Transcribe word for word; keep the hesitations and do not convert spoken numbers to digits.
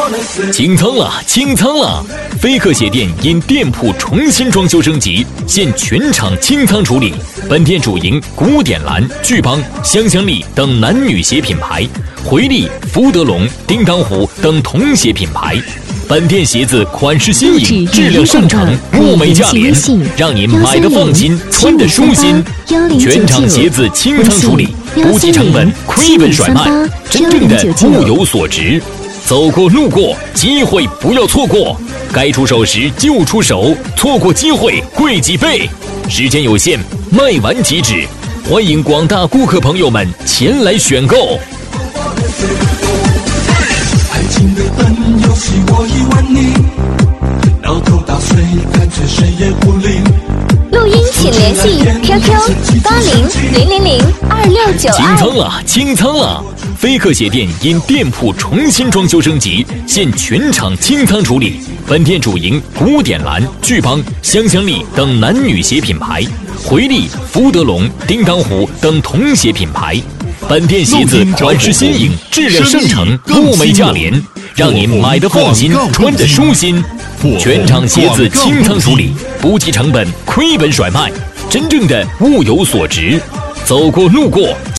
清仓了，清仓了！飞客鞋店因店铺重新装修升级，现全场清仓处理。本店主营古典蓝、巨邦、香香丽等男女鞋品牌，回力、福德龙、叮当虎等童鞋品牌。本店鞋子款式新颖，质量上乘，物美价廉，让您买得放心，穿得舒心。全场鞋子清仓处理，不计成本，亏本甩卖，真正的物有所值。走过路过，机会不要错过，该出手时就出手，错过机会贵几倍。时间有限，卖完即止，欢迎广大顾客朋友们前来选购。爱情的笨游戏我已玩腻，摇头打碎干脆谁也不理。 录音请联系 Q Q 八零零零零二六九二。 清仓了，清仓了！飞客鞋店因店铺重新装修升级，现全场清仓处理。本店主营古典蓝、巨邦、香香丽等男女鞋品牌，回力、福德龙、叮当虎等童鞋品牌。本店鞋子款式新颖，质量上乘，物美价廉，让您买得放心，穿得舒心。全场鞋子清仓处理，不计成本，亏本甩卖，真正的物有所值。走过路过。